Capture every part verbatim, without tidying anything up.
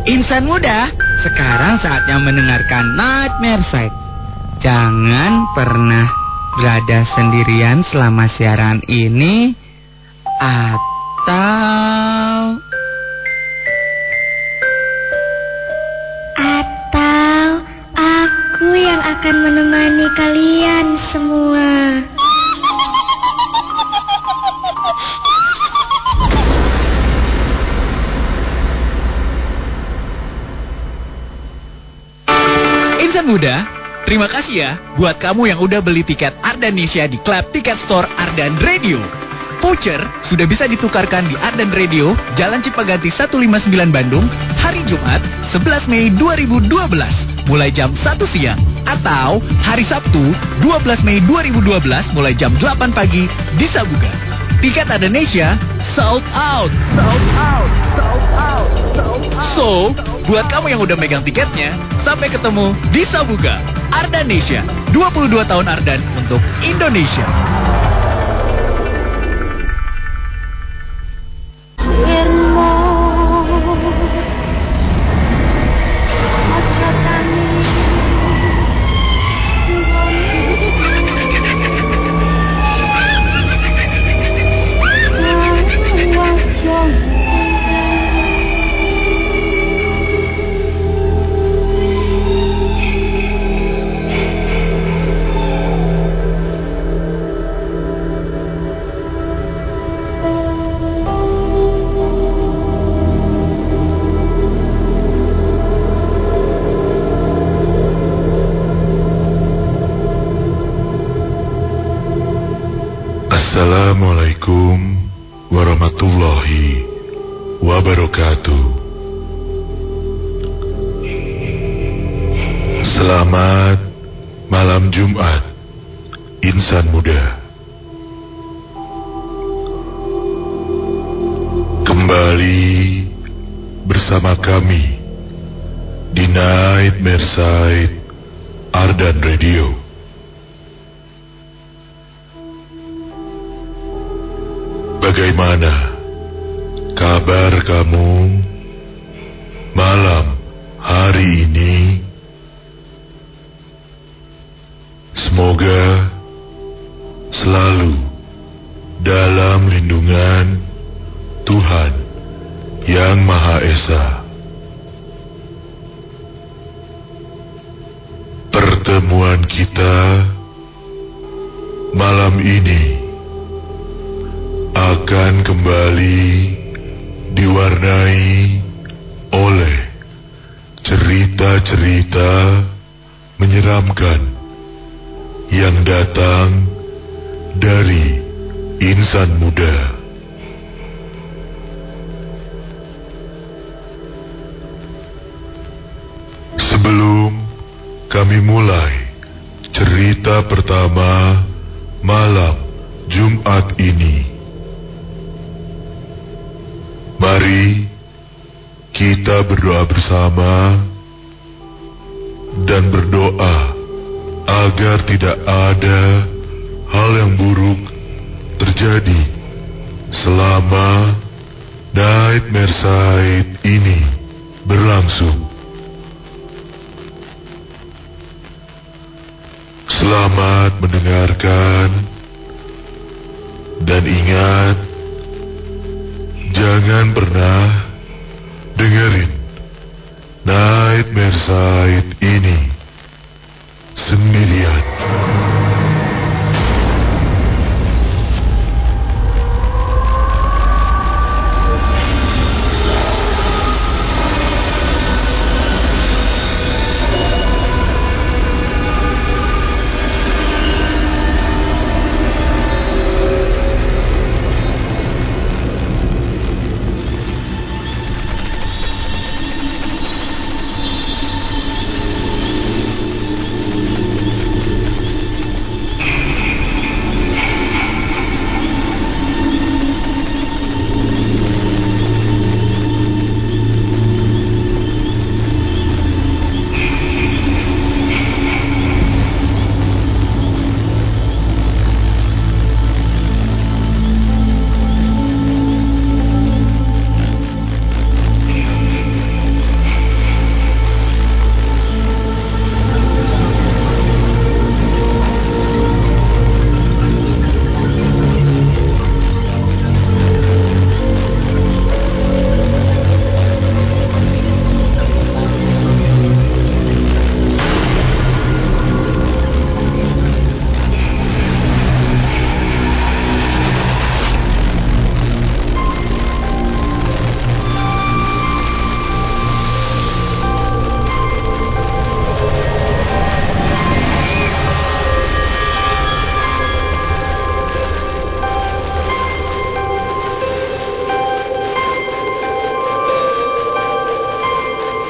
Insan muda, sekarang saatnya mendengarkan Nightmare Side. Jangan pernah berada sendirian selama siaran ini, atau... Atau aku yang akan menemani kalian semua. Insan muda, terima kasih ya buat kamu yang udah beli tiket Ardanesia di Klub Tiket Store Ardan Radio. Voucher sudah bisa ditukarkan di Ardan Radio, Jalan Cipaganti seratus lima puluh sembilan Bandung, hari Jumat sebelas Mei dua ribu dua belas, mulai jam satu siang. Atau hari Sabtu dua belas Mei dua ribu dua belas, mulai jam delapan pagi di Sabuga. Tiket Ardanesia sold out, sold out, sold out, sold out. So, buat kamu yang udah megang tiketnya, sampai ketemu di Sabuga. Ardanesia, dua puluh dua tahun Ardan untuk Indonesia. Assalamualaikum warahmatullahi wabarakatuh. Selamat malam Jumat, insan muda. Kembali bersama kami di Nightmare Side Ardan Radio. Bagaimana kabar kamu malam hari ini? Semoga selalu dalam lindungan Tuhan Yang Maha Esa. Pertemuan kita malam ini akan kembali diwarnai oleh cerita-cerita menyeramkan yang datang dari insan muda. Sebelum kami mulai cerita pertama malam Jumat ini, mari kita berdoa bersama dan berdoa agar tidak ada hal yang buruk terjadi selama Nightmare Side ini berlangsung. Selamat mendengarkan dan ingat, jangan pernah dengerin Nightmare Side ini sendirian.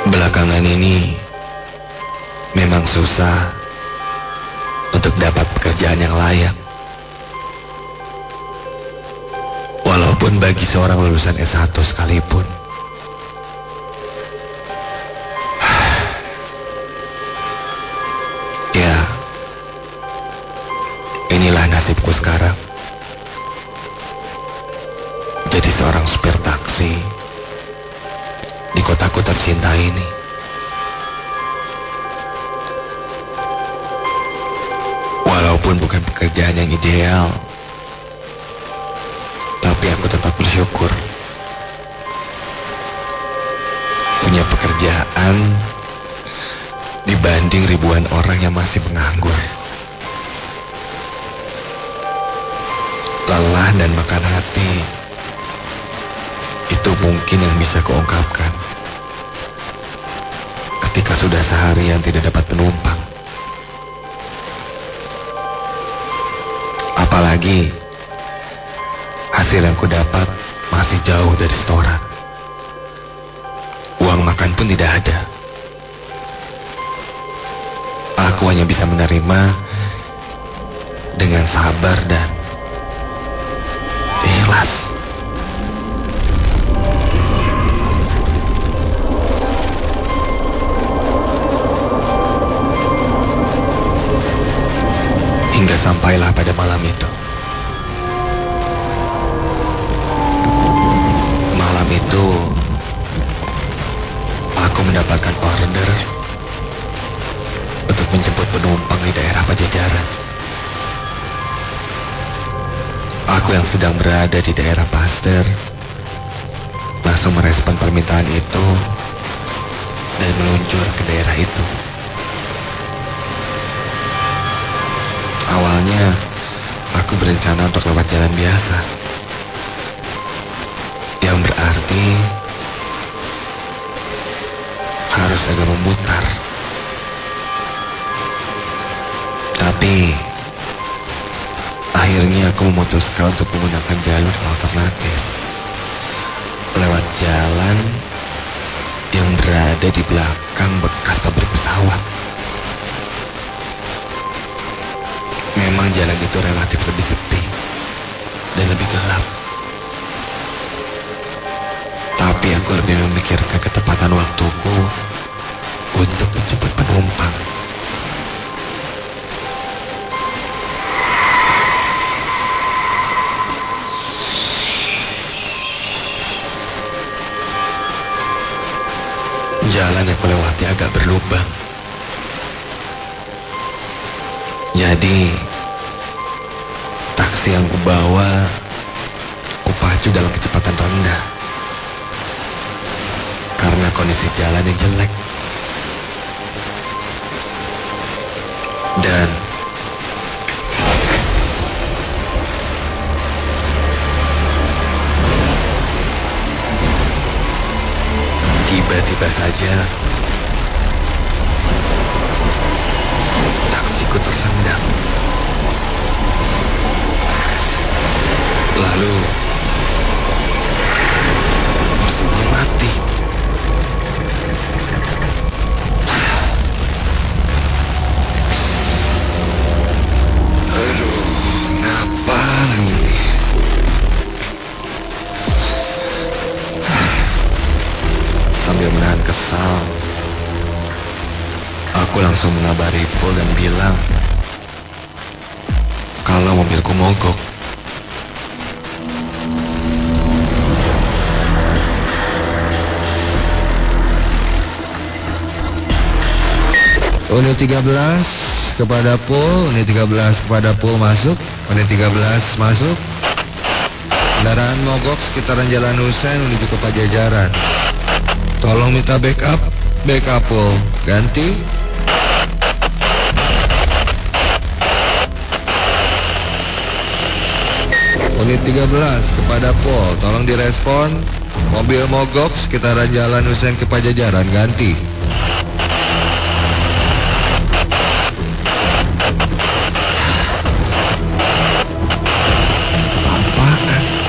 Belakangan ini memang susah untuk dapat pekerjaan yang layak. Walaupun bagi seorang lulusan S satu sekalipun. Ya, inilah nasibku sekarang. Jadi seorang supir taksi di kotaku tercinta ini. Walaupun bukan pekerjaan yang ideal, tapi aku tetap bersyukur punya pekerjaan dibanding ribuan orang yang masih menganggur. Lelah dan makan hati itu mungkin yang bisa kuungkapkan ketika sudah seharian tidak dapat penumpang. Apalagi hasil yang kudapat masih jauh dari setoran. Uang makan pun tidak ada. Aku hanya bisa menerima dengan sabar dan ikhlas. Hingga sampailah pada malam itu. Malam itu aku mendapatkan order untuk menjemput penumpang di daerah Pajajaran. Aku yang sedang berada di daerah Pasteur langsung merespon permintaan itu dan meluncur ke daerah itu. Awalnya aku berencana untuk lewat jalan biasa, yang berarti harus agak memutar. Tapi akhirnya aku memutuskan untuk menggunakan jalur alternatif lewat jalan yang berada di belakang bekas pabrik pesawat. Memang jalan itu relatif lebih sepi dan lebih gelap, tapi aku lebih memikirkan ketepatan waktuku untuk menjemput penumpang. Jalan yang kulewati agak berlubang. Jadi, taksi yang kubawa kupacu dalam kecepatan rendah karena kondisi jalan yang jelek. Dan tiba-tiba saja taksiku tersendat. Lalu mesinnya mati. Aduh, ngapa ini? Sambil menahan kesal, aku langsung mengabari Pul dan bilang kalau mobilku mogok. Unit tiga belas kepada Pul, unit tiga belas kepada Pul masuk, unit tiga belas masuk. Kendaraan mogok sekitaran Jalan Husein menuju ke Pajajaran. Tolong minta backup, backup Pul. Ganti. Unit tiga belas kepada Pul, tolong direspon. Mobil mogok sekitaran Jalan Husein ke Pajajaran. Ganti.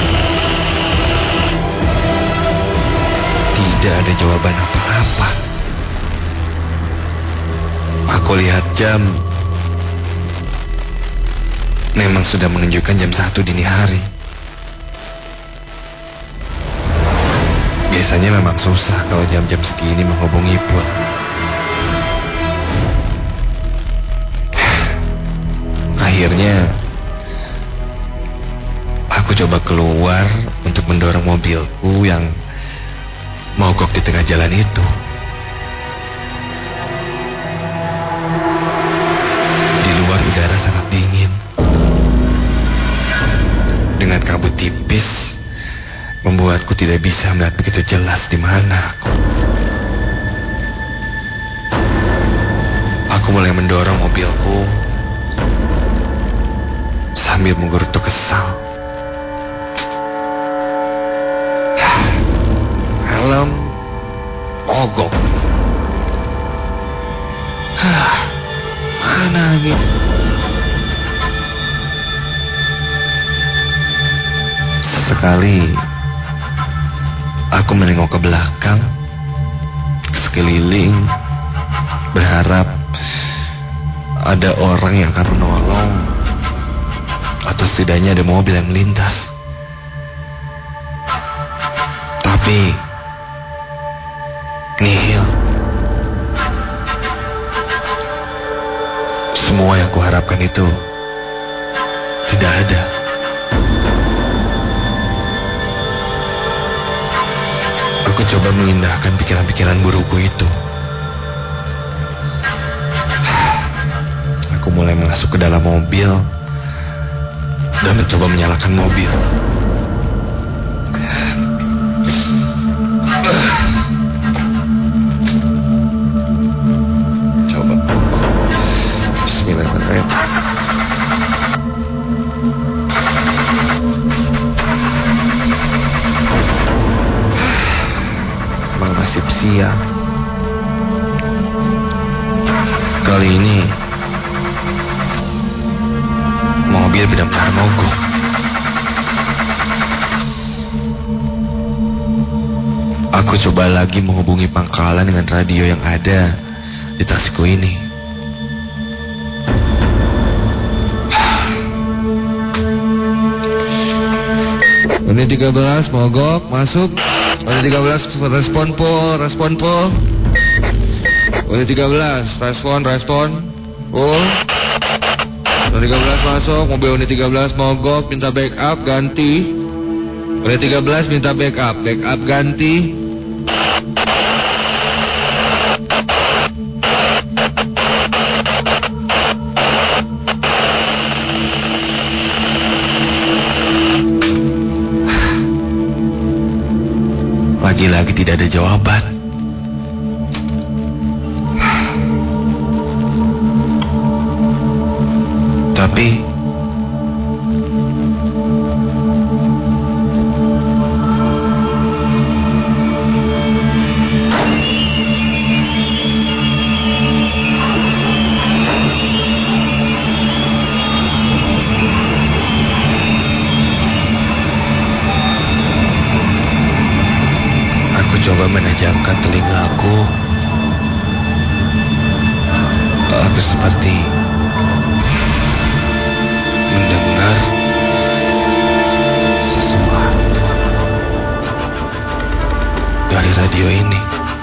Tidak ada jawaban apa-apa. jam memang sudah menunjukkan jam satu dini hari. Biasanya memang susah kalau jam-jam segini menghubungi Put. Akhirnya aku coba keluar untuk mendorong mobilku yang mogok di tengah jalan itu. Di luar udara sangat dingin. Dengan kabut tipis membuatku tidak bisa melihat begitu jelas di mana aku. Aku mulai mendorong mobilku sambil menggerutu kesal. Helm mogok. Mana lagi? Sesekali aku menengok ke belakang, ke sekeliling, berharap ada orang yang akan menolong, atau setidaknya ada mobil yang melintas. Tapi nihil. Semua yang kuharapkan itu tidak ada. Aku coba mengindahkan pikiran-pikiran burukku itu. Aku mulai masuk ke dalam mobil dan mencoba menyalakan mobil. Coba. Bismillahirrahmanirrahim. Emang nasib siang. Kali ini mobil benar-benar mogok. Aku coba lagi menghubungi pangkalan dengan radio yang ada di taksiku ini. Unit tiga belas mogok, masuk. Unit tiga belas respon pul, respon pul. Unit tiga belas respon, respon pul. Unit tiga belas masuk, mobil unit tiga belas mogok, minta backup, ganti. Unit tiga belas minta backup, backup ganti. Lagi-lagi tidak ada jawaban. Tapi coba menajamkan telingaku. Aku seperti mendengar sesuatu dari radio ini.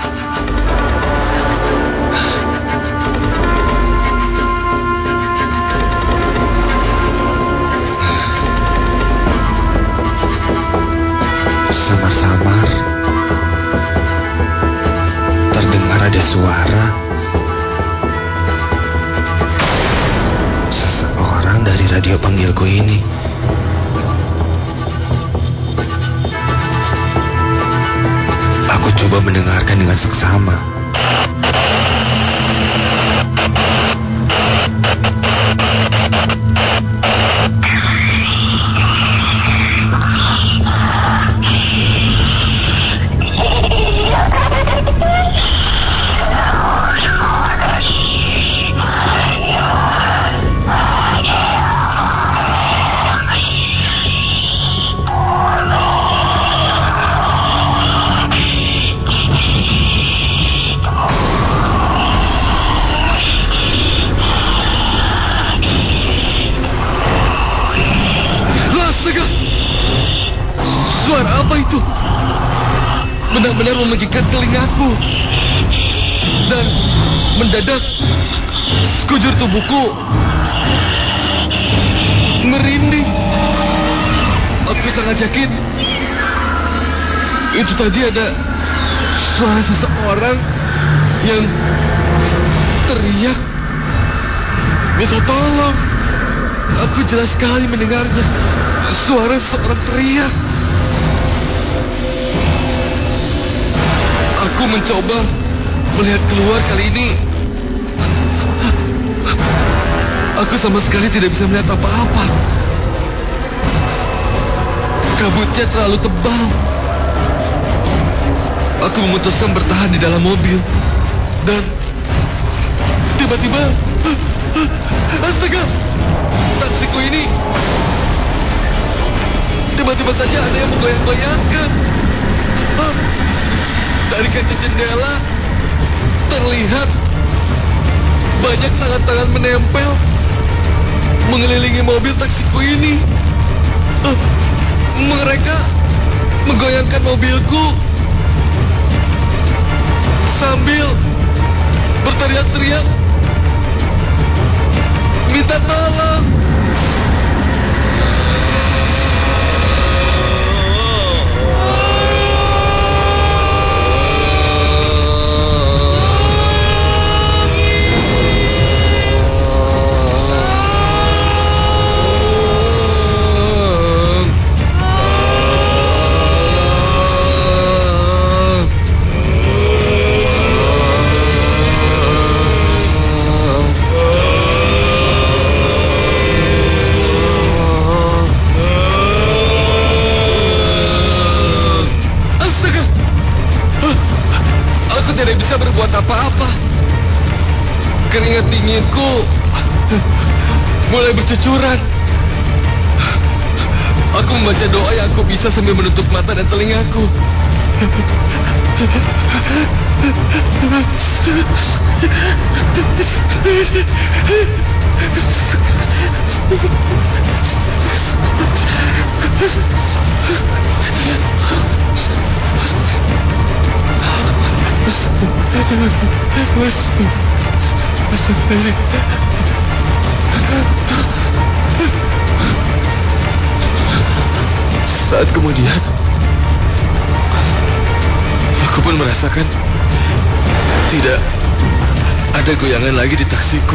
Samar-samar terdengar ada suara seseorang dari radio panggilku ini. Aku coba mendengarkan dengan seksama. benar-benar memegigkan telingaku. Dan mendadak sekujur tubuhku merinding. Aku sangat yakin itu tadi ada suara seseorang yang teriak minta tolong. Aku jelas sekali mendengarnya. Suara seseorang teriak. Aku mencoba melihat keluar. Kali ini aku sama sekali tidak bisa melihat apa-apa. Kabutnya terlalu tebal. Aku memutuskan bertahan di dalam mobil. Dan tiba-tiba, astaga, taksiku ini tiba-tiba saja ada yang menggoyang-goyangkan. Dari kaca jendela terlihat banyak tangan-tangan menempel mengelilingi mobil taksiku ini. Mereka menggoyangkan mobilku sambil berteriak-teriak minta tolong. Apa-apa. Keringat dinginku mulai bercucuran. Aku membaca doa yang aku bisa sambil menutup mata dan telingaku. Saat kemudian aku pun merasakan tidak ada goyangan lagi di taksiku.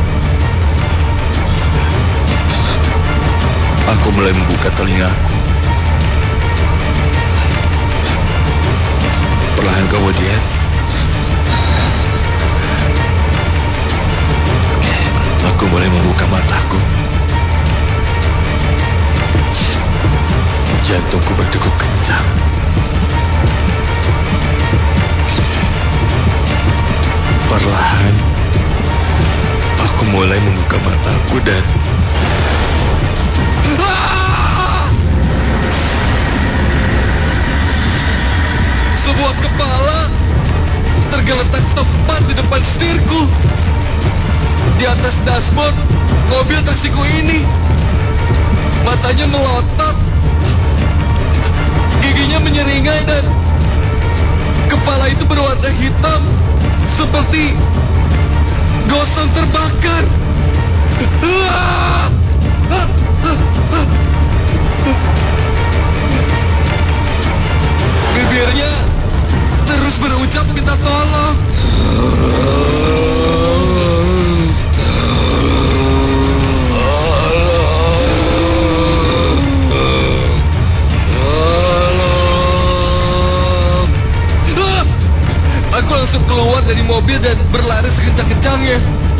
Aku mulai membuka telingaku. Perlahan kemudian aku mulai membuka mataku. Jantungku berdegup kencang. Perlahan aku mulai membuka mataku dan sebuah kepala tergeletak tepat di depan setirku. Di atas dashboard mobil taksiku ini. Matanya melotot, giginya menyeringai dan kepala itu berwarna hitam seperti gosong terbakar. Bibirnya terus berucap minta tolong. Aku langsung keluar dari mobil dan berlari sekencang-kencangnya.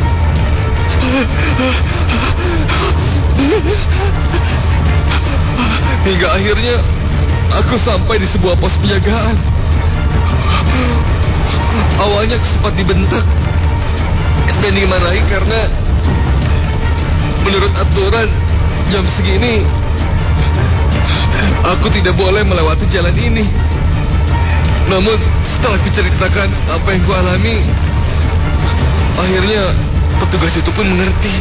Hingga akhirnya aku sampai di sebuah pos penjagaan. Awalnya aku sempat dibentak dan dimarahi karena menurut aturan jam segini aku tidak boleh melewati jalan ini. Namun setelah kuceritakan apa yang kualami, akhirnya petugas itu pun mengerti.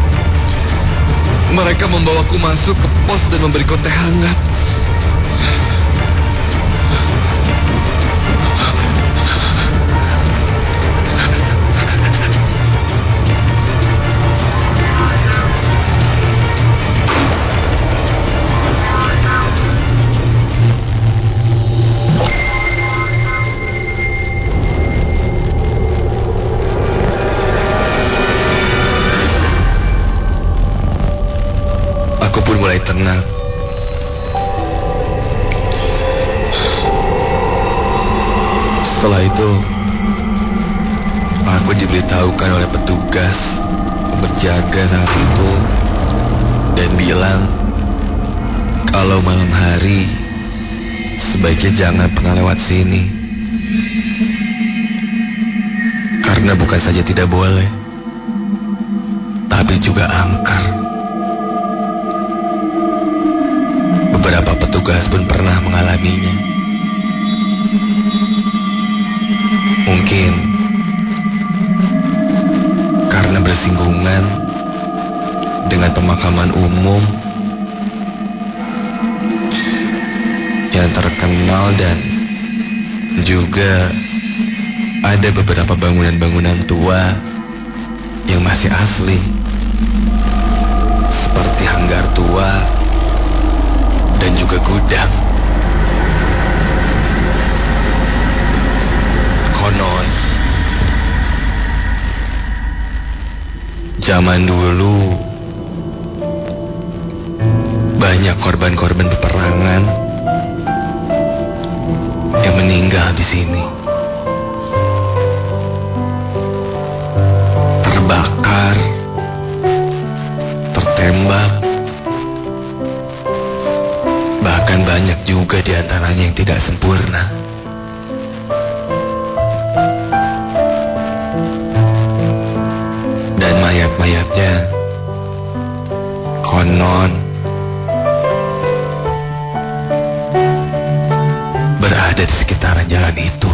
Mereka membawaku masuk ke pos dan memberiku teh hangat. Aku diberitahukan oleh petugas yang berjaga saat itu dan bilang kalau malam hari sebaiknya jangan pernah lewat sini. Karena bukan saja tidak boleh, tapi juga angker. Beberapa petugas pun pernah mengalaminya. Mungkin karena bersinggungan dengan pemakaman umum yang terkenal dan juga ada beberapa bangunan-bangunan tua yang masih asli, seperti hanggar tua dan juga gudang. Konon zaman dulu banyak korban-korban peperangan yang meninggal di sini. Terbakar, tertembak, bahkan banyak juga di antaranya yang tidak sempurna. Dan mayat-mayatnya konon berada di sekitaran jalan itu.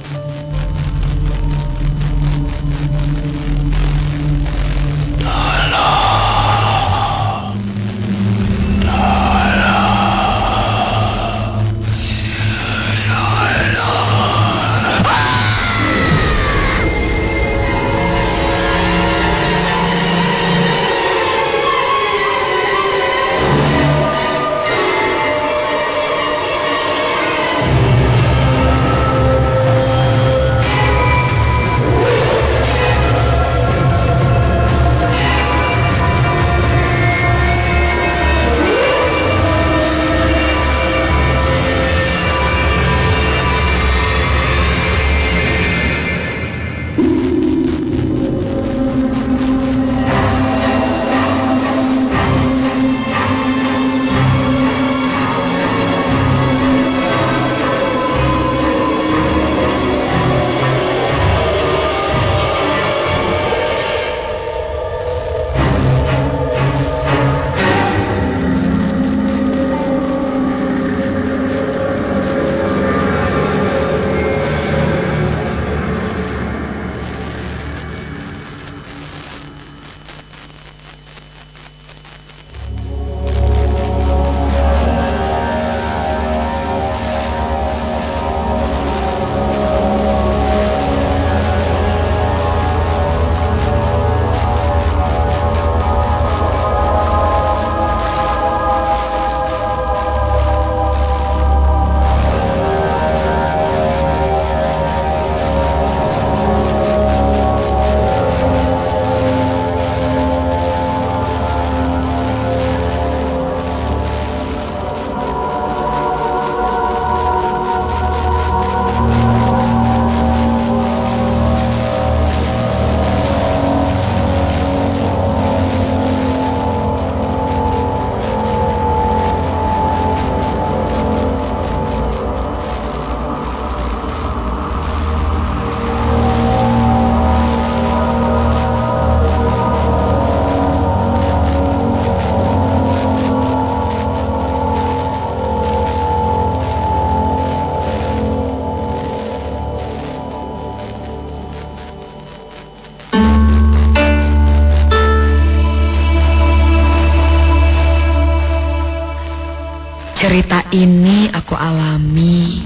Cerita ini aku alami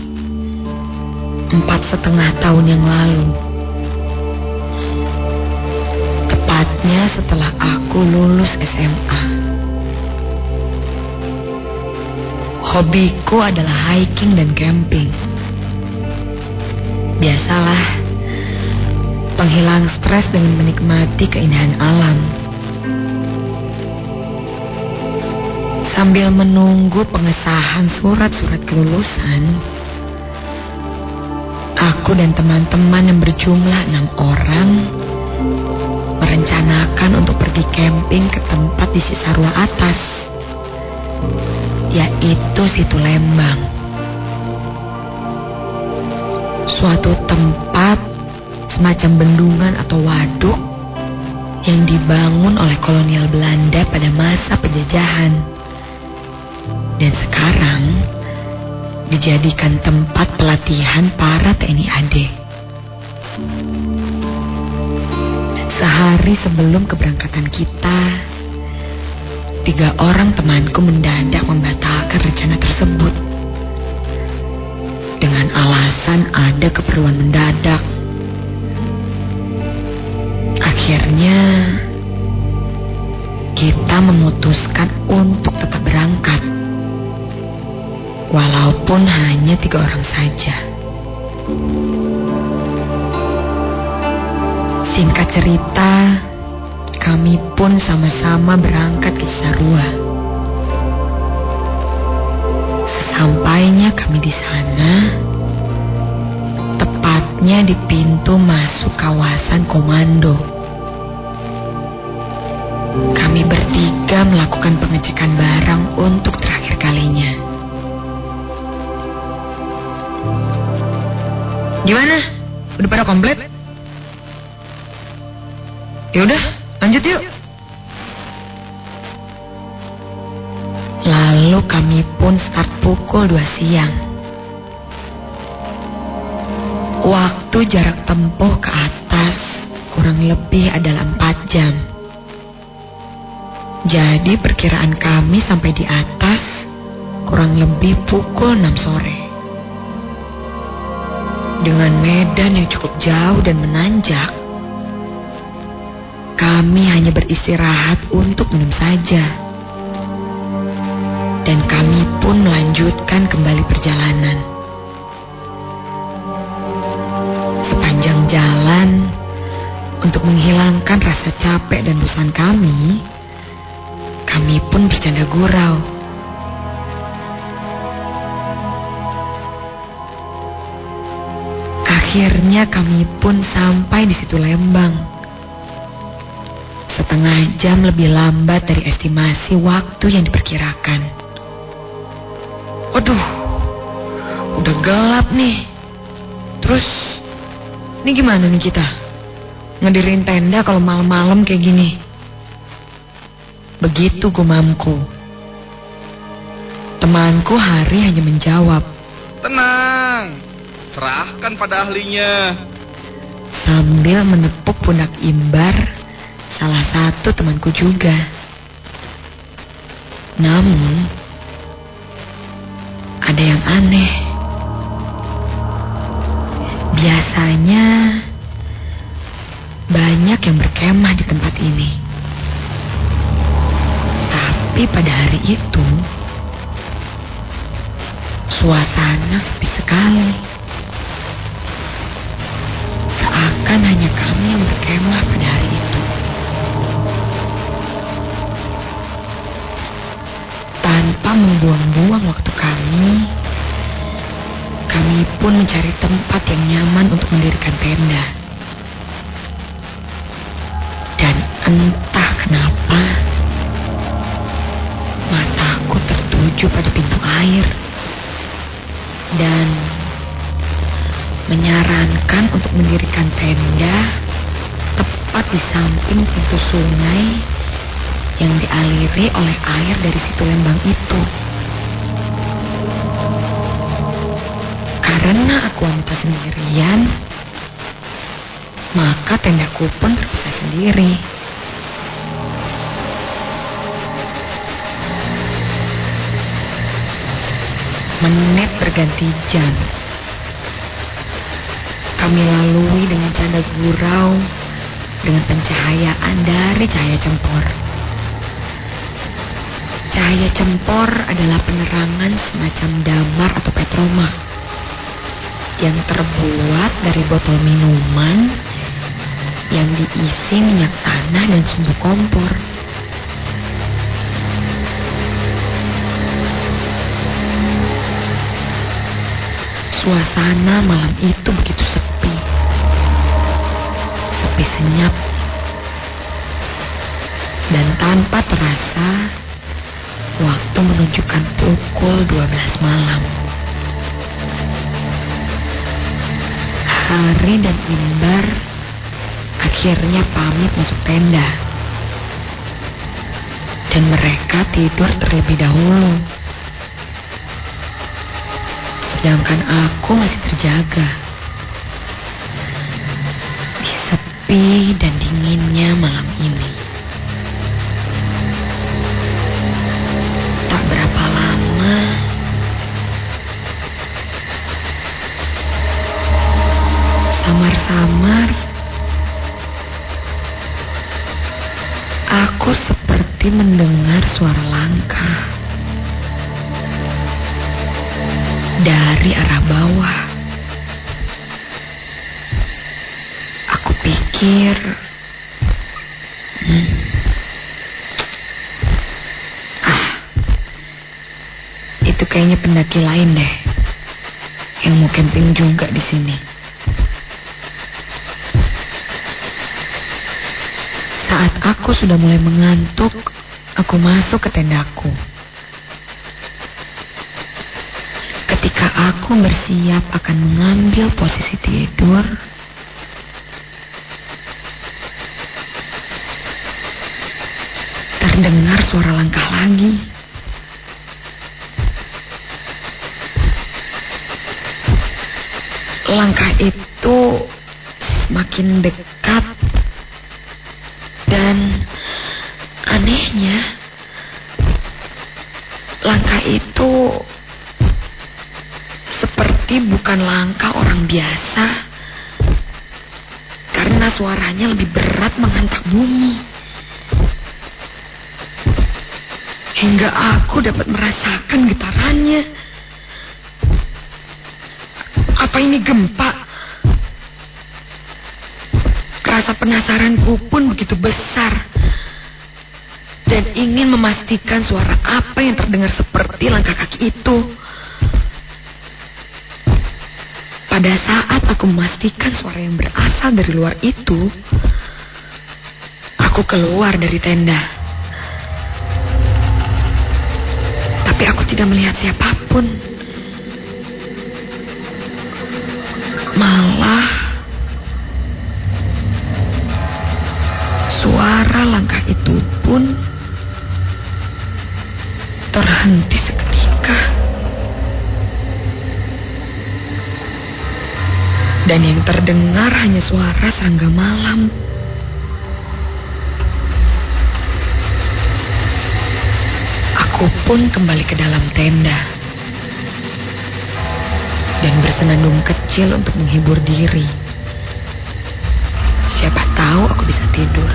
empat setengah tahun yang lalu. Tepatnya setelah aku lulus S M A. Hobiku adalah hiking dan camping. Biasalah, penghilang stres dengan menikmati keindahan alam. Sambil menunggu pengesahan surat-surat kelulusan, aku dan teman-teman yang berjumlah enam orang merencanakan untuk pergi camping ke tempat di Cisarua atas, yaitu Situ Lembang. Suatu tempat semacam bendungan atau waduk yang dibangun oleh kolonial Belanda pada masa penjajahan, dan sekarang dijadikan tempat pelatihan para T N I A D. Sehari sebelum keberangkatan kita, tiga orang temanku mendadak membatalkan rencana tersebut dengan alasan ada keperluan mendadak. Akhirnya kita memutuskan untuk tetap berangkat, walaupun hanya tiga orang saja. Singkat cerita, kami pun sama-sama berangkat ke Cisarua. Sesampainya kami di sana, tepatnya di pintu masuk kawasan komando, kami bertiga melakukan pengecekan barang untuk terakhir kalinya. Gimana? Udah pada komplit? Ya udah, lanjut yuk. Lalu kami pun start pukul dua siang. Waktu jarak tempuh ke atas kurang lebih adalah empat jam. Jadi perkiraan kami sampai di atas kurang lebih pukul enam sore. Dengan medan yang cukup jauh dan menanjak, kami hanya beristirahat untuk minum saja. Dan kami pun melanjutkan kembali perjalanan. Sepanjang jalan, untuk menghilangkan rasa capek dan bosan kami, kami pun bercanda gurau. Akhirnya kami pun sampai di Situ Lembang. Setengah jam lebih lambat dari estimasi waktu yang diperkirakan. Waduh, udah gelap nih. Terus, ini gimana nih kita? Ngedirin tenda kalau malam-malam kayak gini. Begitu gumamku. Temanku Hari hanya menjawab, Tenang, serahkan pada ahlinya. sambil menepuk pundak Imbar, salah satu temanku juga. Namun, ada yang aneh. Biasanya banyak yang berkemah di tempat ini. Tapi pada hari itu, suasana sepi sekali. Seakan hanya kami yang berkemah pada hari itu. Tanpa membuang-buang waktu kami, kami pun mencari tempat yang nyaman untuk mendirikan tenda. Dan entah kenapa, mataku tertuju pada pintu air dan menyarankan untuk mendirikan tenda tepat di samping pintu sungai yang dialiri oleh air dari Situ Lembang itu. Karena aku wanita sendirian, maka tendaku pun terpisah sendiri. Menit berganti jam. Kami lalui dengan canda gurau dengan pencahayaan dari cahaya cempor. Cahaya cempor adalah penerangan semacam damar atau petroma yang terbuat dari botol minuman yang diisi minyak tanah dan sumbu kompor. Suasana malam itu begitu sepi. Sepi senyap. tanpa terasa, waktu menunjukkan pukul dua belas malam. Hari dan Imbar akhirnya pamit masuk tenda. Dan mereka tidur terlebih dahulu. Sedangkan aku masih terjaga. Di sepi dan dinginnya malam ini. Tak berapa lama, samar-samar, aku seperti mendengar suara langkah dari arah bawah. Aku pikir, hmm, ah, itu kayaknya pendaki lain deh yang mau camping juga di sini. Saat aku sudah mulai mengantuk, aku masuk ke tendaku. Ketika aku bersiap akan mengambil posisi tidur, terdengar suara langkah lagi. Langkah itu semakin dekat. Dan anehnya, langkah itu seperti bukan langkah orang biasa, karena suaranya lebih berat menghantam bumi. Hingga aku dapat merasakan getarannya. Apa ini gempa? Rasa penasaranku pun begitu besar dan ingin memastikan suara apa yang terdengar seperti langkah kaki itu. Pada saat aku memastikan suara yang berasal dari luar itu, aku keluar dari tenda. Tapi aku tidak melihat siapapun. Malah suara langkah itu pun terhenti seketika. Dan yang terdengar hanya suara serangga malam. Aku pun kembali ke dalam tenda dan bersenandung kecil untuk menghibur diri. Siapa tahu aku bisa tidur.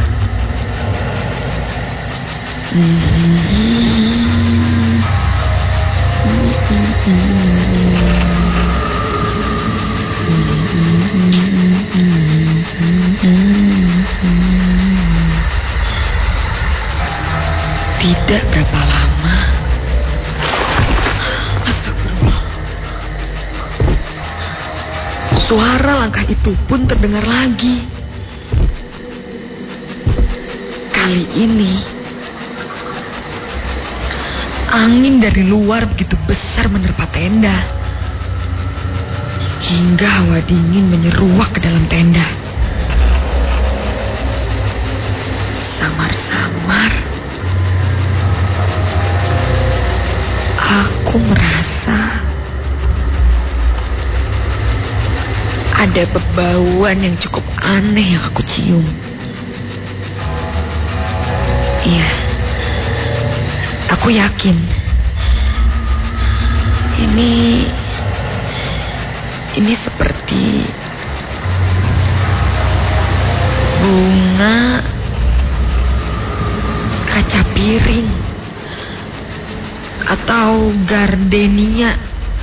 Tidak berapa lama, astagfirullah, suara langkah itu pun terdengar lagi. Kali ini angin dari luar begitu besar menerpa tenda, hingga hawa dingin menyeruak ke dalam tenda. Samar-samar aku merasa ada bebauan yang cukup aneh yang aku cium. Iya, aku yakin ini ini seperti bunga kaca piring atau gardenia.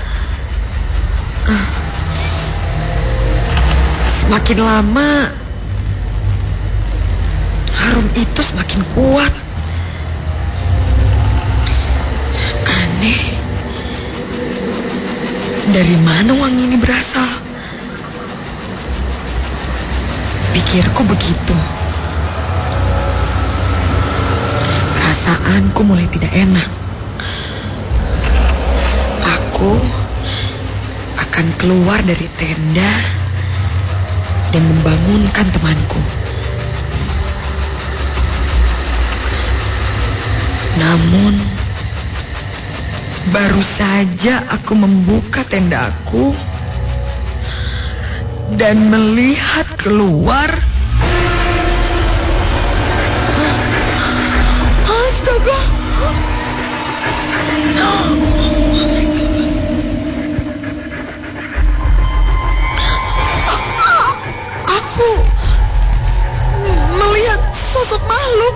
Uh, semakin lama harum itu semakin kuat. Aneh. Dari mana wangi ini berasal? Pikirku begitu. perasaanku mulai tidak enak. Aku akan keluar dari tenda dan membangunkan temanku. Namun, baru saja aku membuka tendaku dan melihat keluar. Astaga! Aku melihat sosok makhluk.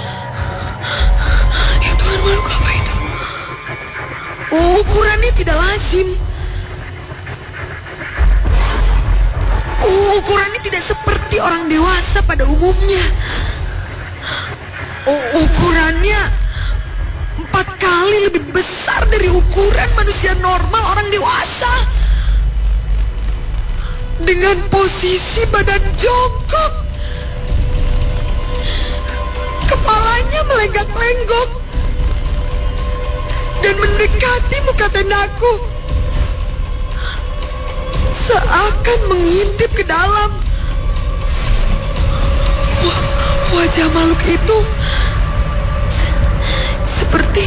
Ya Tuhan, makhluk apa itu? Ukurannya tidak lazim. Ukurannya tidak seperti orang dewasa pada umumnya. Ukurannya empat kali lebih besar dari ukuran manusia normal orang dewasa. Dengan posisi badan jongkok. Kepalanya melenggak-lenggok dan mendekati muka tendaku, seakan mengintip ke dalam. Wajah makhluk itu seperti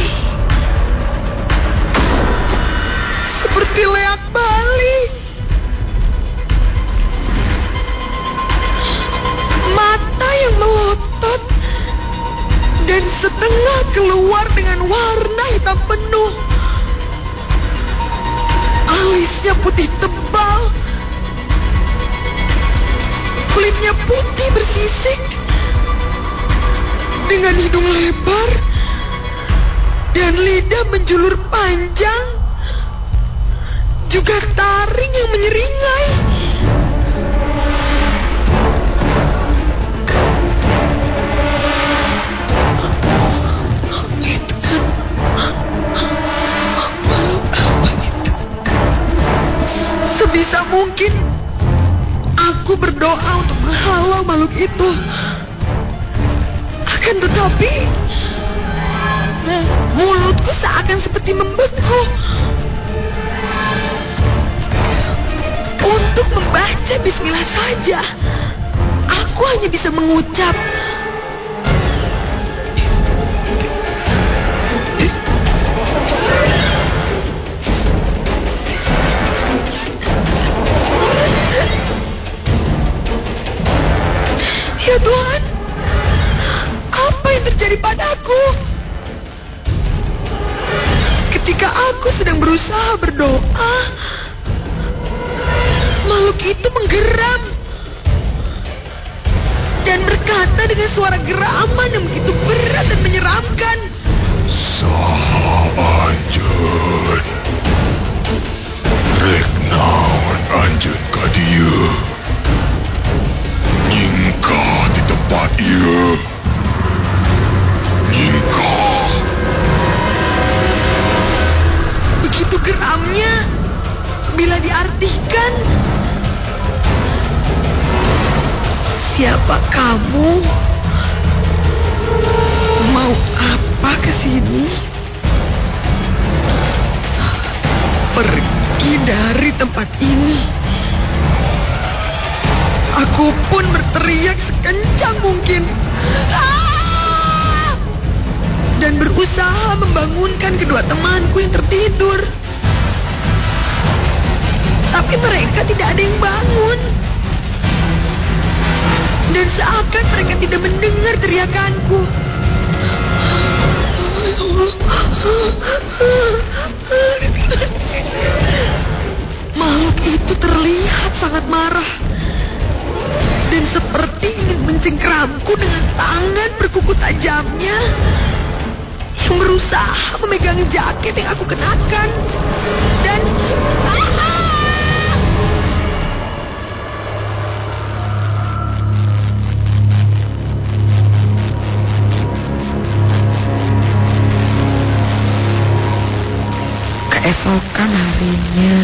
seperti leak Bali. Mata yang melotot dan setengah keluar dengan warna hitam penuh. Alisnya putih tebal, kulitnya putih bersisik, dengan hidung lebar dan lidah menjulur panjang, juga taring yang menyeringai. Itu kan makhluk apa itu? Sebisa mungkin aku berdoa untuk menghalau makhluk itu. Akan tetapi mulutku seakan seperti membeku. Untuk membaca bismillah saja, aku hanya bisa mengucap, ya Tuhan, apa yang terjadi padaku? Ketika aku sedang berusaha berdoa, makhluk itu menggeram dan berkata dengan suara geraman yang begitu berat dan menyeramkan. Saha anjeun? Rek naon anjeun ka dieu? Nyingkah di tempat ieu. Nyingkah. Begitu geramnya, bila diartikan, siapa kamu? Mau apa kesini? Pergi dari tempat ini. Aku pun berteriak sekencang mungkin. Ah! Dan berusaha membangunkan kedua temanku yang tertidur. Tapi mereka tidak ada yang bangun. Dan seakan mereka tidak mendengar teriakanku. Makhluk itu terlihat sangat marah dan seperti ingin mencengkeramku dengan tangan berkuku tajamnya yang berusaha memegang jaket yang aku kenakan. Dan keesokan harinya,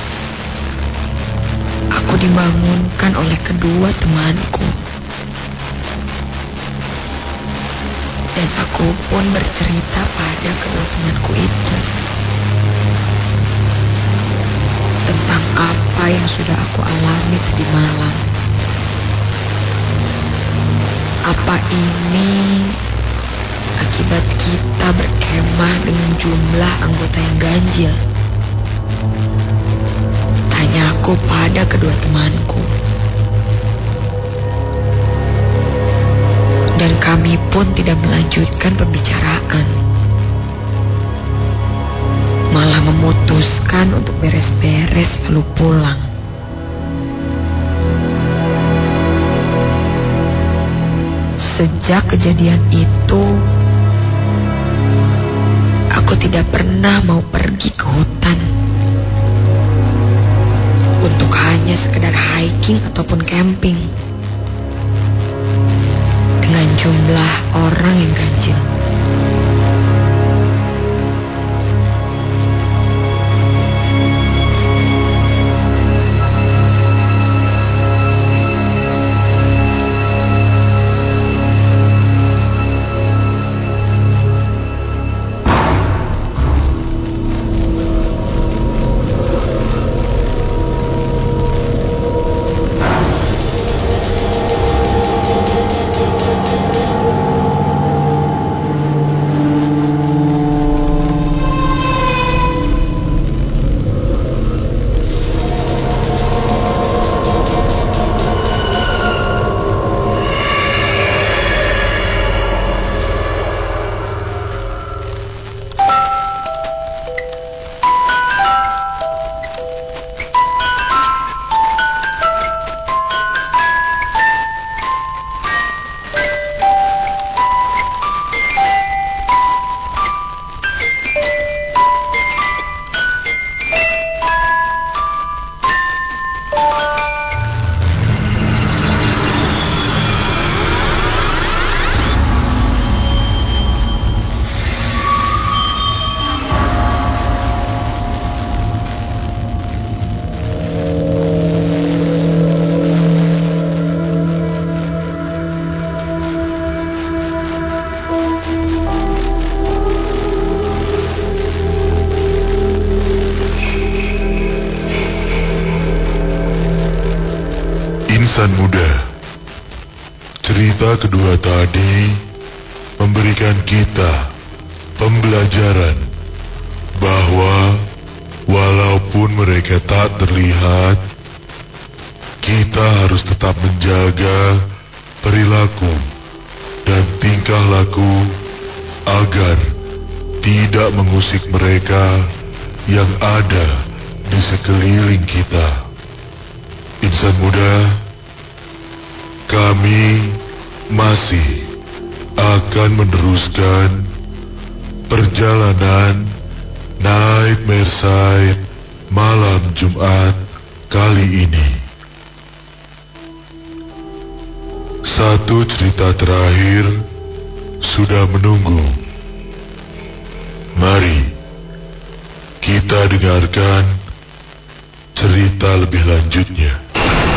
aku dibangunkan oleh kedua temanku. Dan aku Aku pun bercerita pada kedua temanku itu tentang apa yang sudah aku alami tadi malam. Apa ini akibat kita berkemah dengan jumlah anggota yang ganjil? Tanyaku pada kedua temanku. Dan kami pun tidak melanjutkan pembicaraan. Malah memutuskan untuk beres-beres lalu pulang. Sejak kejadian itu, aku tidak pernah mau pergi ke hutan untuk hanya sekedar hiking ataupun camping dengan jumlah orang yang ganjil. Insan muda, cerita kedua tadi memberikan kita pembelajaran bahwa walaupun mereka tak terlihat, kita harus tetap menjaga perilaku dan tingkah laku agar tidak mengusik mereka yang ada di sekeliling kita. Insan muda, kami masih akan meneruskan perjalanan Nightmare Side malam Jumat kali ini. Satu cerita terakhir sudah menunggu. Mari kita dengarkan cerita lebih lanjutnya.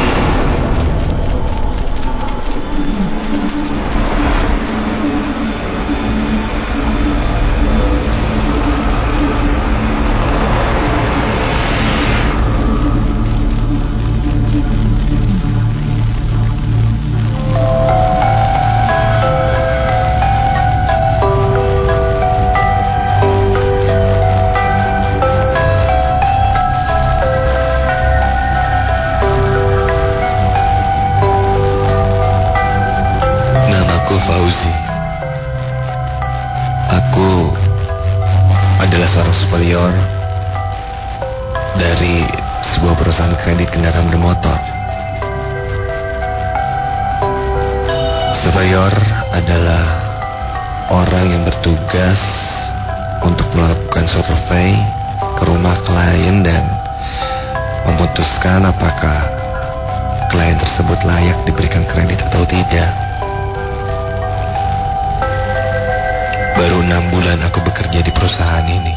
Fauzi. Aku adalah seorang superior dari sebuah perusahaan kredit kendaraan bermotor. Superior adalah orang yang bertugas untuk melakukan survei ke rumah klien dan memutuskan apakah klien tersebut layak diberikan kredit atau tidak. Baru enam bulan aku bekerja di perusahaan ini.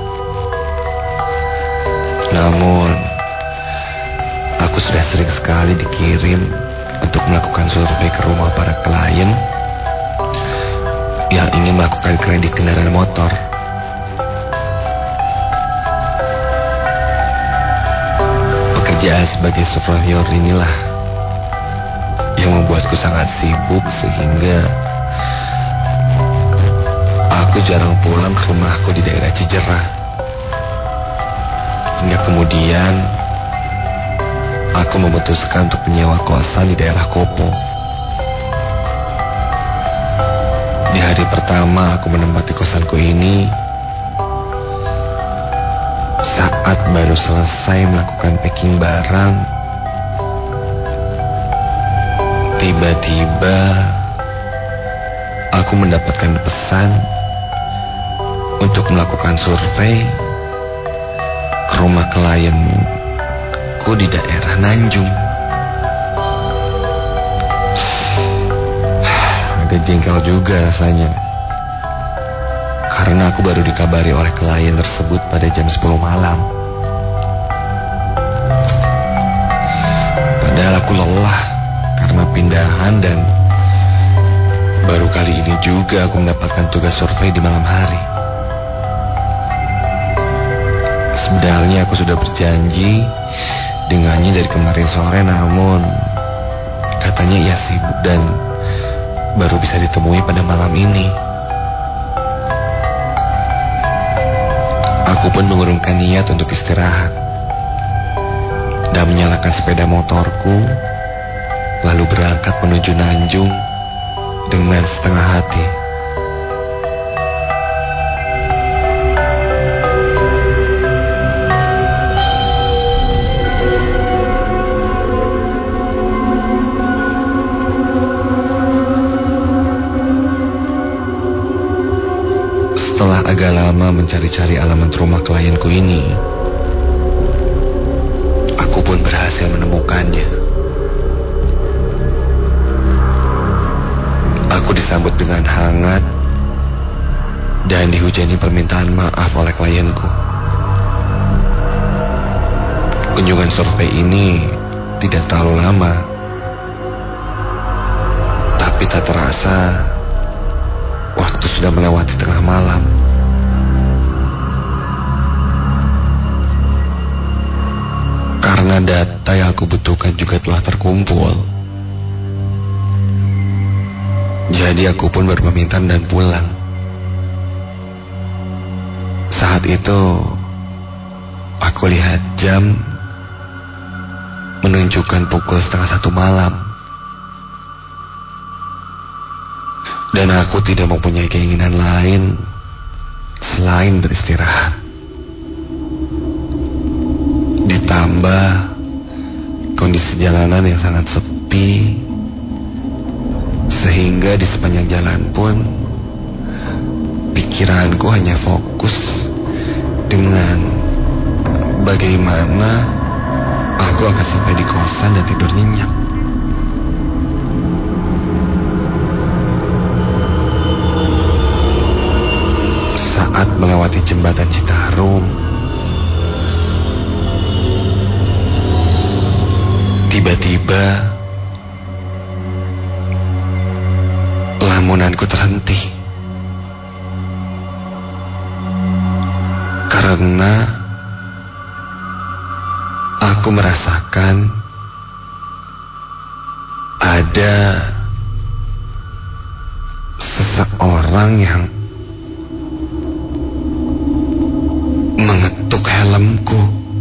Namun, aku sudah sering sekali dikirim untuk melakukan survei ke rumah para klien yang ingin melakukan kredit kendaraan motor. Pekerjaan sebagai supervisor inilah yang membuatku sangat sibuk sehingga aku jarang pulang ke rumahku di daerah Cijerah. Hingga kemudian aku memutuskan untuk menyewa kosan di daerah Kopo. Di hari pertama aku menempati kosanku ini, saat baru selesai melakukan packing barang, tiba-tiba aku mendapatkan pesan untuk melakukan survei ke rumah klienku di daerah Nanjung. Agak jengkel juga rasanya, karena aku baru dikabari oleh klien tersebut pada jam sepuluh malam. Padahal aku lelah karena pindahan dan baru kali ini juga aku mendapatkan tugas survei di malam hari. Sebenarnya aku sudah berjanji dengannya dari kemarin sore, namun katanya ia sibuk dan baru bisa ditemui pada malam ini. Aku pun mengurungkan niat untuk istirahat dan menyalakan sepeda motorku, lalu berangkat menuju Nanjung dengan setengah hati. Setelah agak lama mencari-cari alamat rumah klienku ini, aku pun berhasil menemukannya. Aku disambut dengan hangat dan dihujani permintaan maaf oleh klienku. Kunjungan survei ini tidak terlalu lama, tapi tak terasa waktu sudah melewati tengah malam. Karena data yang aku butuhkan juga telah terkumpul, jadi aku pun berpamitan dan pulang. Saat itu aku lihat jam menunjukkan pukul setengah satu malam, dan aku tidak mempunyai keinginan lain selain beristirahat. Ditambah kondisi jalanan yang sangat sepi, sehingga di sepanjang jalan pun pikiranku hanya fokus dengan bagaimana aku akan sampai di kosan dan tidur nyenyak. Saat melewati jembatan Citarum, tiba-tiba lamunanku terhenti karena aku merasakan ada seseorang yang mengetuk helmku.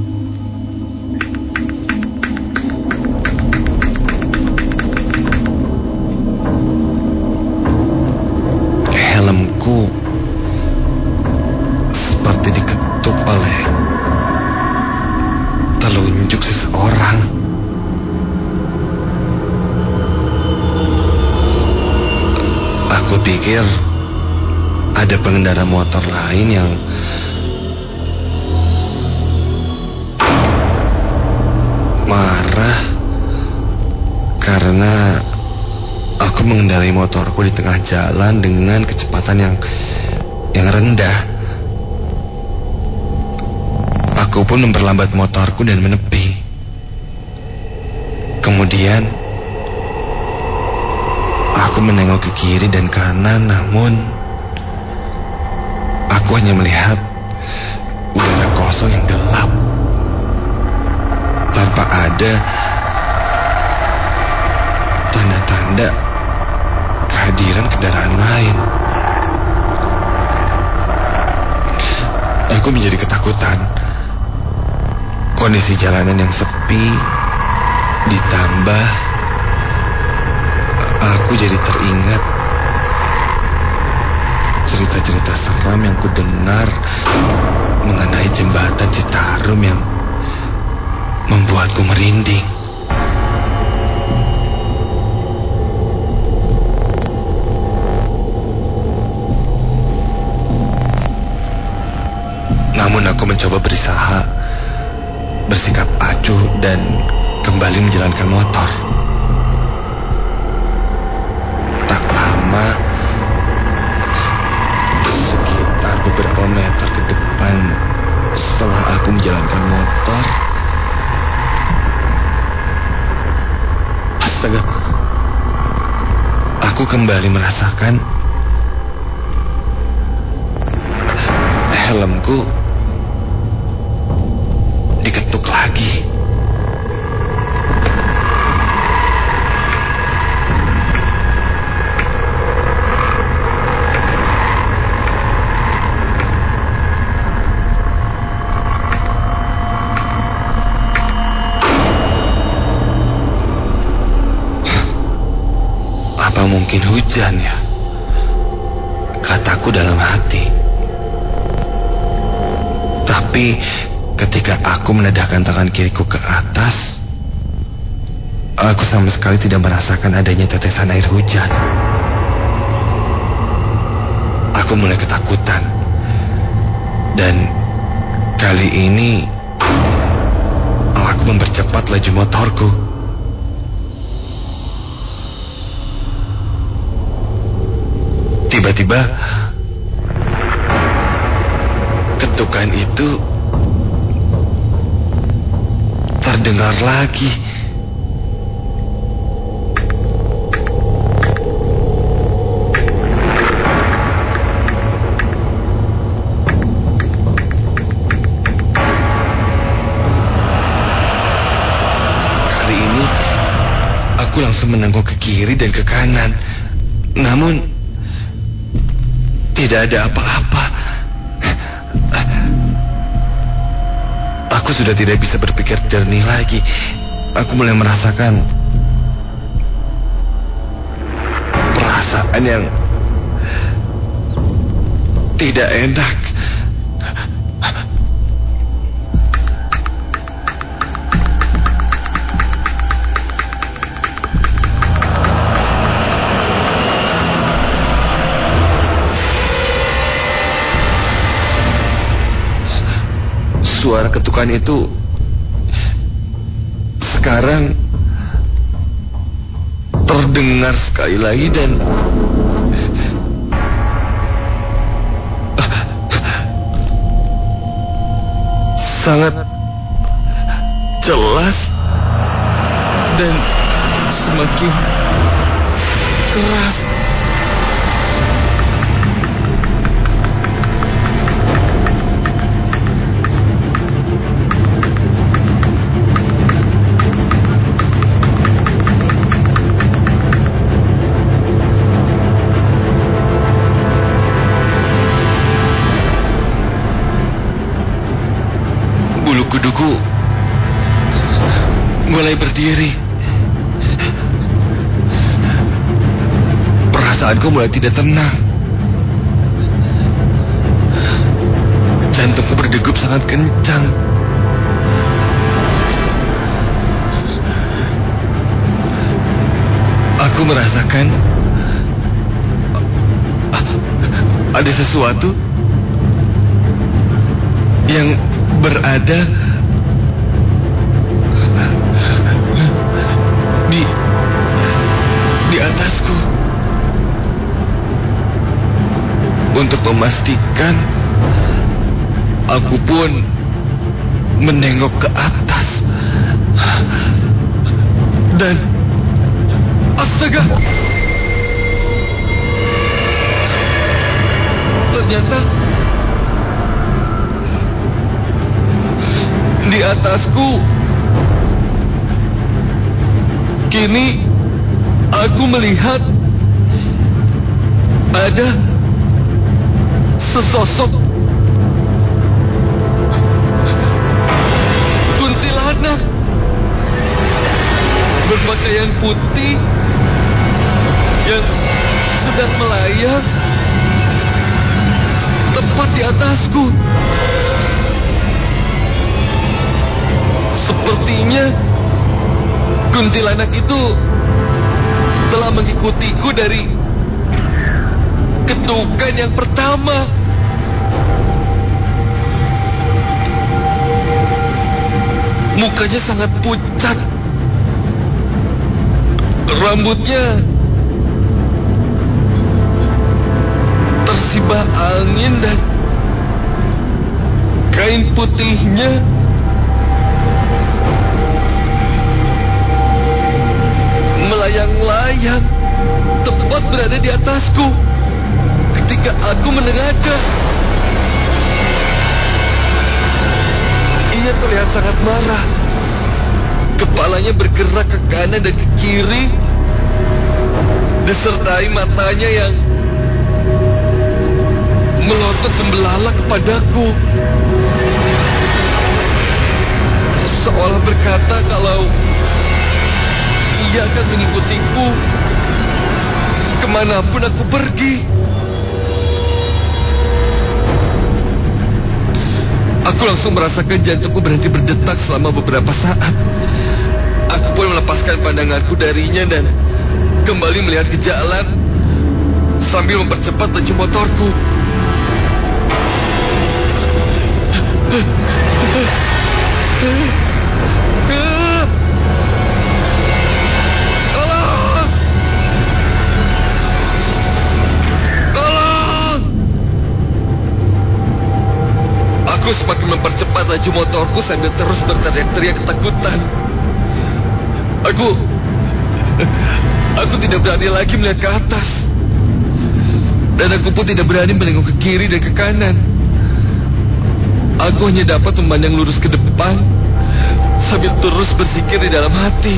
Helmku seperti diketuk oleh telunjuk seseorang. Aku pikir ada pengendara motor lain yang marah karena aku mengendarai motorku di tengah jalan dengan kecepatan yang yang rendah. Aku pun memperlambat motorku dan menepi. Kemudian aku menengok ke kiri dan kanan, namun aku hanya melihat udara kosong yang gelap, tanpa ada tanda-tanda kehadiran kendaraan lain. Aku menjadi ketakutan. Kondisi jalanan yang sepi ditambah aku jadi teringat cerita-cerita seram yang kudengar mengenai jembatan Citarum yang membuatku merinding. Namun aku mencoba berusaha bersikap acuh dan kembali menjalankan motor. Tak lama, sekitar beberapa meter ke depan setelah aku menjalankan motor, astaga, aku kembali merasakan helmku diketuk lagi. Apa mungkin hujan ya? Kataku dalam hati. Tapi ketika aku menedahkan tangan kiriku ke atas, aku sama sekali tidak merasakan adanya tetesan air hujan. Aku mulai ketakutan. Dan kali ini aku mempercepat laju motorku. Tiba-tiba ketukan itu terdengar lagi. Kali ini aku langsung menengok ke kiri dan ke kanan. Namun tidak ada apa-apa. Aku sudah tidak bisa berpikir jernih lagi. Aku mulai merasakan perasaan yang tidak enak. Suara ketukan itu sekarang terdengar sekali lagi dan sangat jelas dan semakin keras. Bulu kuduku mulai berdiri. Perasaanku mulai tidak tenang. Jantungku berdegup sangat kencang. Aku merasakan ada sesuatu yang berada di di atasku. Untuk memastikan, aku pun menengok ke atas dan astaga, ternyata atasku. Kini aku melihat ada sesosok kuntilanak berpakaian putih yang sedang melayang tepat di atasku. Sepertinya kuntilanak itu telah mengikutiku dari ketukan yang pertama. Mukanya sangat pucat, rambutnya tersibak angin dan kain putihnya melayang-layang tepat berada di atasku ketika aku menengadah. Ia terlihat sangat marah. Kepalanya bergerak ke kanan dan ke kiri, disertai matanya yang melotot membelalak kepadaku, seolah berkata kalau ia akan mengikutiku kemanapun aku pergi. Aku langsung merasakan jantungku berhenti berdetak selama beberapa saat. Aku pun melepaskan pandanganku darinya dan kembali melihat ke jalan sambil mempercepat laju motorku. Aku semakin mempercepat laju motorku sambil terus berteriak-teriak ketakutan. Aku... Aku tidak berani lagi melihat ke atas. Dan aku pun tidak berani menengok ke kiri dan ke kanan. Aku hanya dapat memandang lurus ke depan sambil terus berzikir di dalam hati.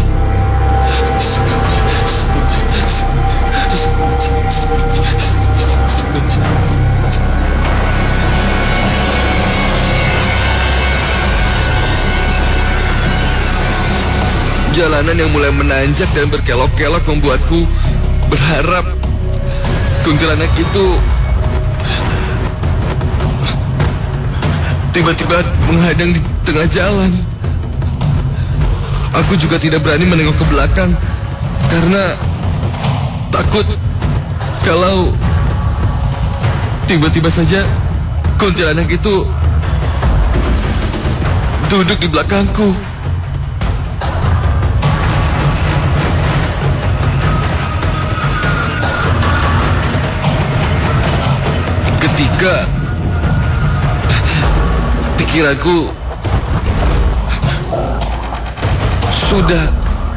Jalanan yang mulai menanjak dan berkelok-kelok membuatku berharap kuntilanak itu tiba-tiba menghadang di tengah jalan. Aku juga tidak berani menengok ke belakang karena takut kalau tiba-tiba saja kuntilanak itu duduk di belakangku. Ketika pikiranku sudah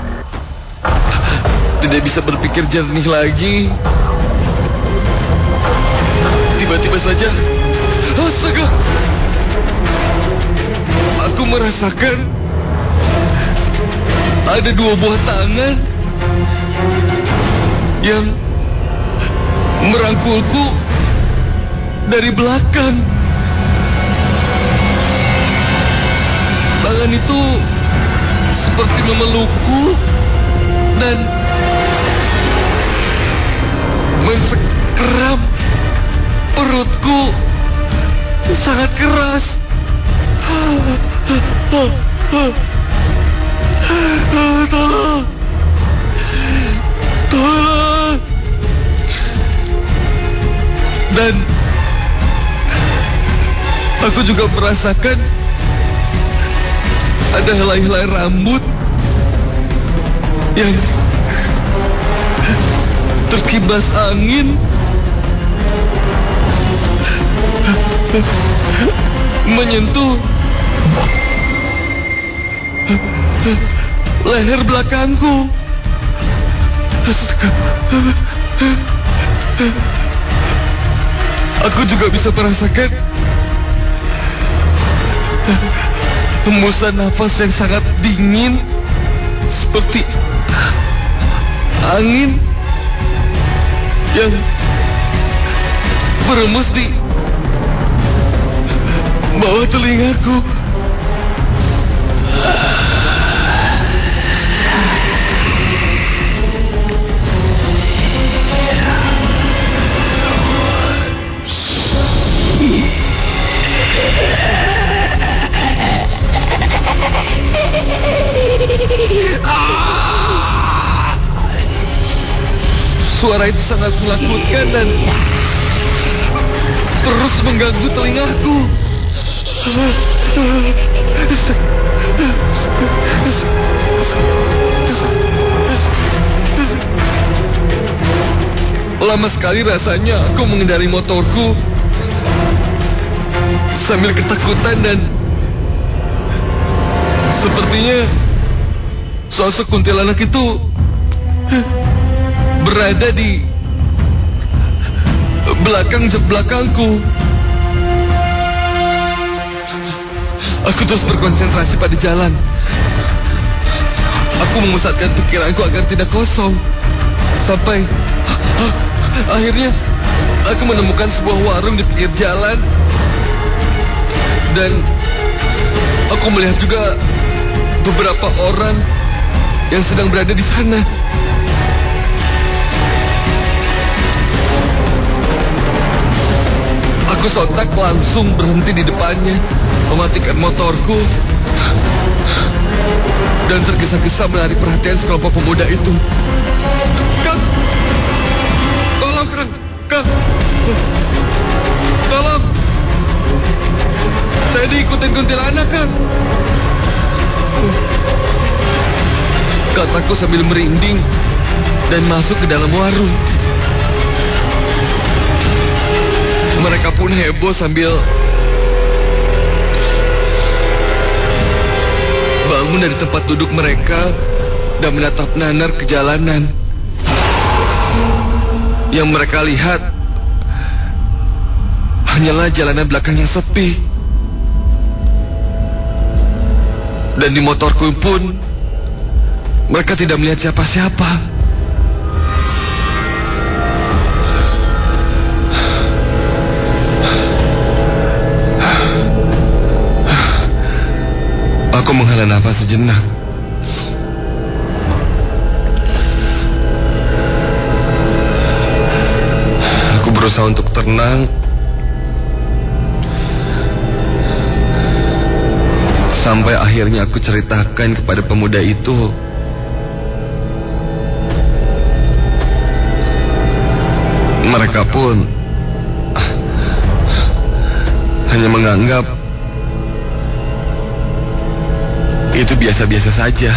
tidak bisa berpikir jernih lagi, tiba-tiba saja, astaga, aku merasakan ada dua buah tangan yang merangkulku dari belakang. Tangan itu seperti memelukku dan mencekram perutku sangat keras. Tolong, tolong. Dan aku juga merasakan ada helai-helai rambut yang terkibas angin menyentuh leher belakangku. Aku juga bisa merasakan hembusan nafas yang sangat dingin, seperti angin yang berembus di bawah telingaku. Suara itu sangat menakutkan dan terus mengganggu telingaku. Lama sekali rasanya aku mengendari motorku sambil ketakutan, dan sepertinya sosok kuntilanak itu berada di belakang belakangku. Aku terus berkonsentrasi pada jalan. Aku memusatkan pikiranku agar tidak kosong. Sampai akhirnya aku menemukan sebuah warung di pinggir jalan. Dan aku melihat juga beberapa orang yang sedang berada di sana. Aku sontak langsung berhenti di depannya, mematikan motorku, dan tergesa-gesa menarik perhatian sekelompok pemuda itu. Kang, tolong Kang, Kang, tolong, saya diikutin kuntilanak Kang, kataku sambil merinding dan masuk ke dalam warung. Mereka pun heboh sambil bangun dari tempat duduk mereka dan menatap nanar ke jalanan. Yang mereka lihat hanyalah jalanan belakang yang sepi. Dan di motorku pun mereka tidak melihat siapa-siapa. Aku menghela nafas sejenak. Aku berusaha untuk tenang. Sampai akhirnya aku ceritakan kepada pemuda itu mereka pun hanya menganggap itu biasa-biasa saja.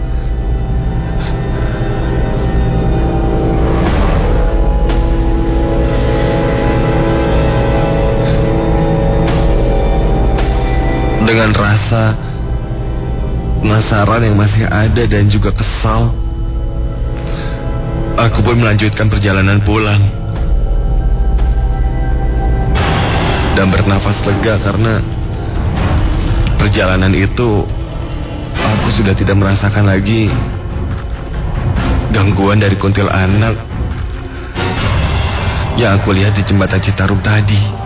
Dengan rasa penasaran yang masih ada dan juga kesal, aku pun melanjutkan perjalanan pulang dan bernafas lega karena perjalanan itu aku sudah tidak merasakan lagi gangguan dari kuntilanak yang aku lihat di jembatan Citarum tadi.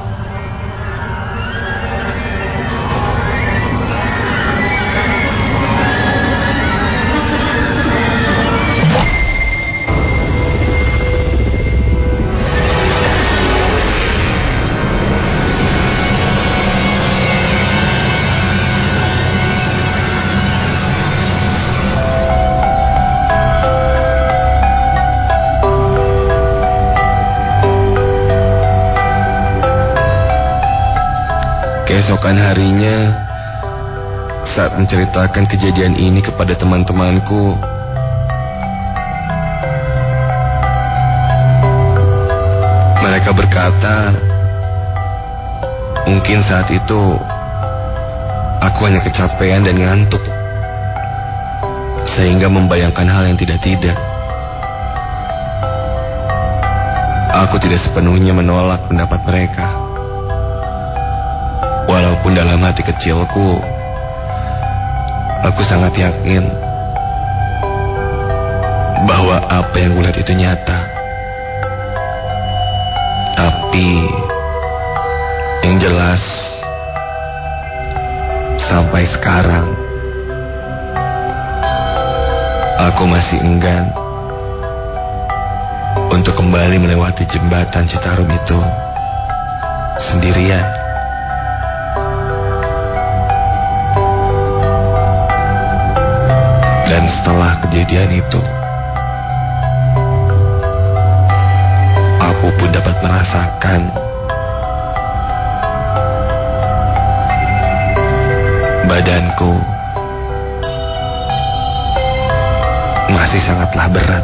Keesokan harinya, saat menceritakan kejadian ini kepada teman-temanku, mereka berkata, mungkin saat itu aku hanya kecapean dan ngantuk, sehingga membayangkan hal yang tidak-tidak. Aku tidak sepenuhnya menolak pendapat mereka. Walaupun dalam hati kecilku Aku sangat yakin bahwa apa yang kulihat itu nyata. Tapi yang jelas sampai sekarang aku masih enggan untuk kembali melewati jembatan Citarum itu sendirian. Dan setelah kejadian itu, aku pun dapat merasakan badanku masih sangatlah berat,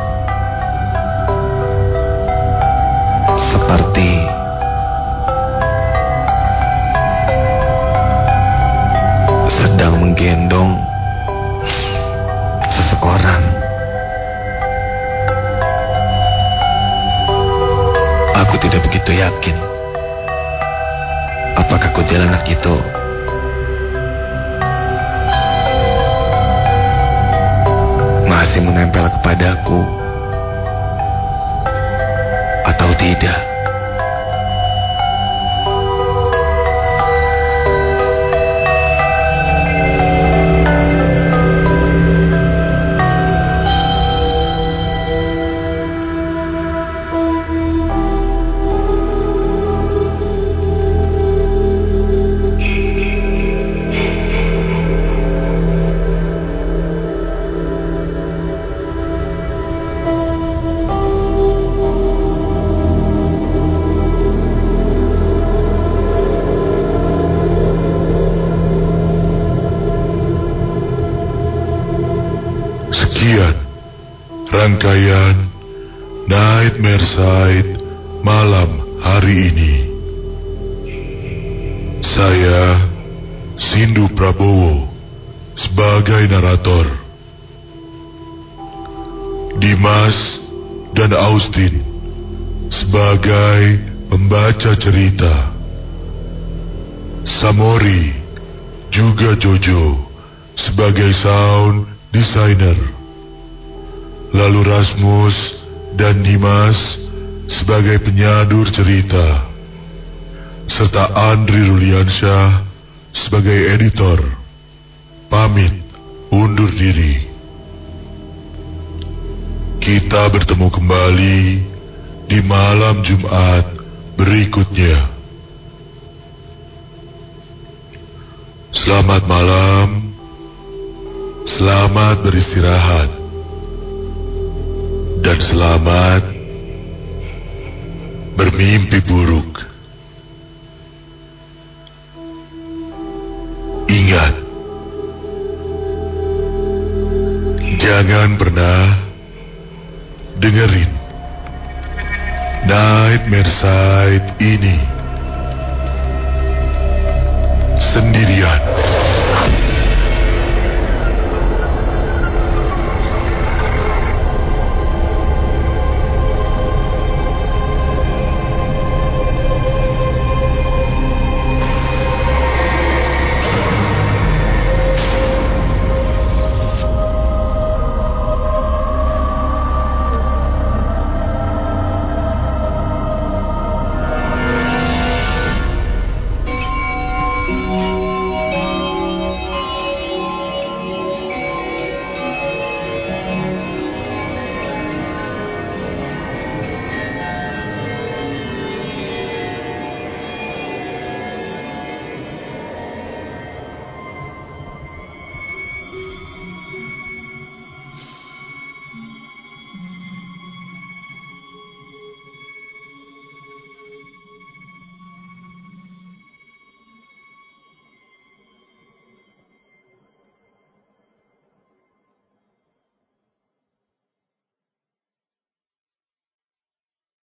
seperti sedang menggendong seseorang. Aku tidak begitu yakin apakah kuntilanak itu masih menempel kepadaku atau tidak. Sekian rangkaian Nightmare Side malam hari ini. Saya Sindu Prabowo sebagai narator. Dimas dan Austin sebagai pembaca cerita. Samori juga Jojo sebagai sound designer. Lalu Rasmus dan Dimas sebagai penyadur cerita, serta Andri Ruliansyah sebagai editor. Pamit undur diri. Kita bertemu kembali di malam Jumat berikutnya. Selamat malam, selamat beristirahat, dan selamat bermimpi buruk. Ingat, jangan pernah dengerin Nightmare Side ini sendirian.